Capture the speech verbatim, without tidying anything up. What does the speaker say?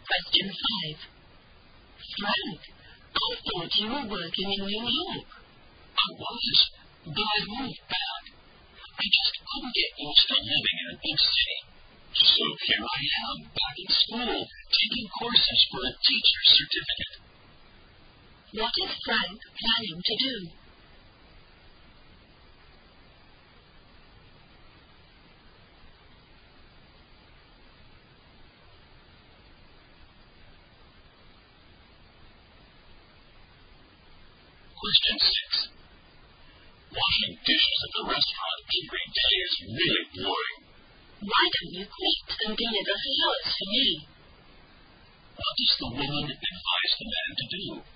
Question five. Frank, I thought you were working in New York. I was, but I moved back. I just couldn't get used to living in a big city. So here I am, back in school, taking courses for a teacher's certificate. What is Frank planning to do? Question six. Washing dishes at the restaurant every day is really boring. Why don't you quit and be a host for me? What does the woman advise the man to do?